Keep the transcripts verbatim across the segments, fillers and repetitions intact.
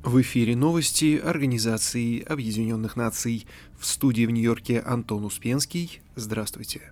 В эфире новости Организации Объединенных Наций. В студии в Нью-Йорке Антон Успенский. Здравствуйте.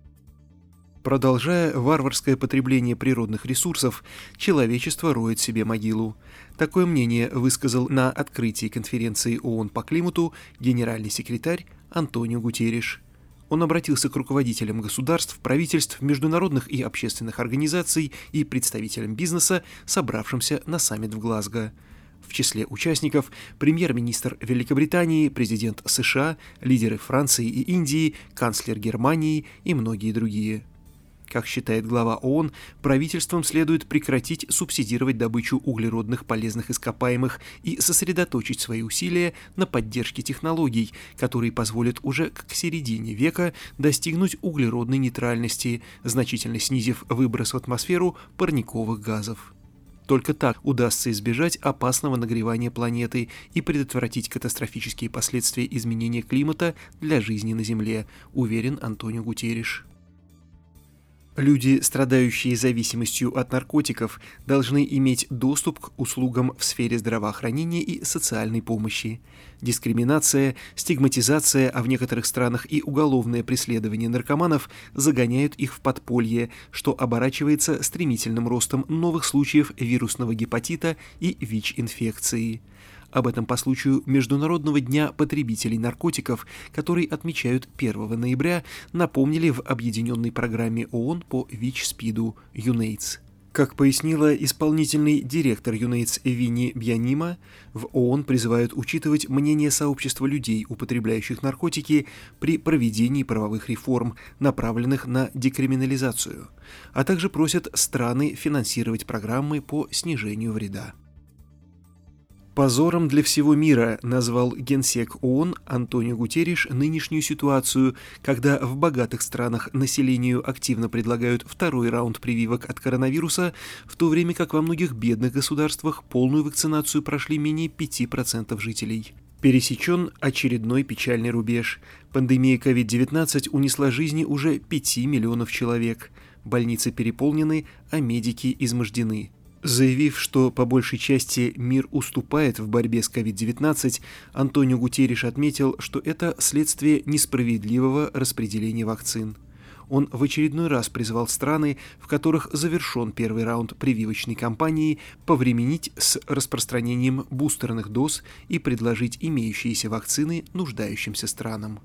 Продолжая варварское потребление природных ресурсов, человечество роет себе могилу. Такое мнение высказал на открытии конференции ООН по климату генеральный секретарь Антонио Гутерриш. Он обратился к руководителям государств, правительств, международных и общественных организаций и представителям бизнеса, собравшимся на саммит в Глазго. В числе участников премьер-министр Великобритании, президент США, лидеры Франции и Индии, канцлер Германии и многие другие. Как считает глава ООН, правительствам следует прекратить субсидировать добычу углеродных полезных ископаемых и сосредоточить свои усилия на поддержке технологий, которые позволят уже к середине века достигнуть углеродной нейтральности, значительно снизив выброс в атмосферу парниковых газов. Только так удастся избежать опасного нагревания планеты и предотвратить катастрофические последствия изменения климата для жизни на Земле, уверен Антонио Гутерриш. Люди, страдающие зависимостью от наркотиков, должны иметь доступ к услугам в сфере здравоохранения и социальной помощи. Дискриминация, стигматизация, а в некоторых странах и уголовное преследование наркоманов загоняют их в подполье, что оборачивается стремительным ростом новых случаев вирусного гепатита и ВИЧ-инфекции. Об этом по случаю Международного дня потребителей наркотиков, который отмечают первого ноября, напомнили в объединенной программе ООН по ВИЧ-СПИДу «ЮНЕЙДС». Как пояснила исполнительный директор ЮНЕЙДС Винни Бьянима, в ООН призывают учитывать мнение сообщества людей, употребляющих наркотики, при проведении правовых реформ, направленных на декриминализацию, а также просят страны финансировать программы по снижению вреда. Позором для всего мира назвал генсек ООН Антонио Гутерриш нынешнюю ситуацию, когда в богатых странах населению активно предлагают второй раунд прививок от коронавируса, в то время как во многих бедных государствах полную вакцинацию прошли менее пяти процентов жителей. Пересечен очередной печальный рубеж. Пандемия ковид девятнадцать унесла жизни уже пяти миллионов человек. Больницы переполнены, а медики измождены. Заявив, что по большей части мир уступает в борьбе с ковид девятнадцать, Антонио Гутерриш отметил, что это следствие несправедливого распределения вакцин. Он в очередной раз призвал страны, в которых завершен первый раунд прививочной кампании, повременить с распространением бустерных доз и предложить имеющиеся вакцины нуждающимся странам.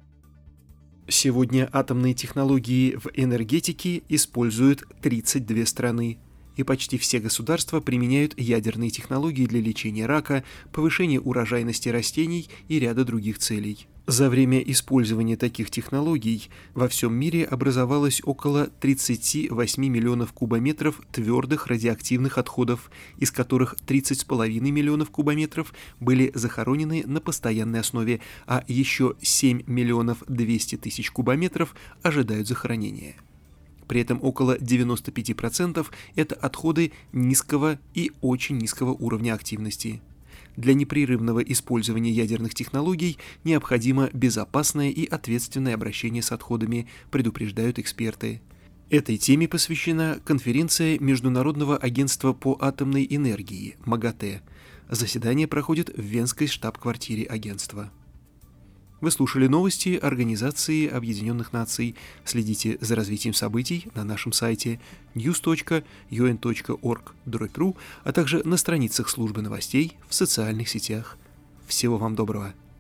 Сегодня атомные технологии в энергетике используют тридцать две страны. И почти все государства применяют ядерные технологии для лечения рака, повышения урожайности растений и ряда других целей. За время использования таких технологий во всем мире образовалось около тридцать восемь миллионов кубометров твердых радиоактивных отходов, из которых тридцать с половиной миллионов кубометров были захоронены на постоянной основе, а еще семь миллионов двести тысяч кубометров ожидают захоронения. При этом около девяносто пять процентов это отходы низкого и очень низкого уровня активности. Для непрерывного использования ядерных технологий необходимо безопасное и ответственное обращение с отходами, предупреждают эксперты. Этой теме посвящена конференция Международного агентства по атомной энергии МАГАТЭ. Заседание проходит в Венской штаб-квартире агентства. Вы слушали новости Организации Объединенных Наций. Следите за развитием событий на нашем сайте ньюс точка ю эн точка орг слэш ру, а также на страницах службы новостей в социальных сетях. Всего вам доброго!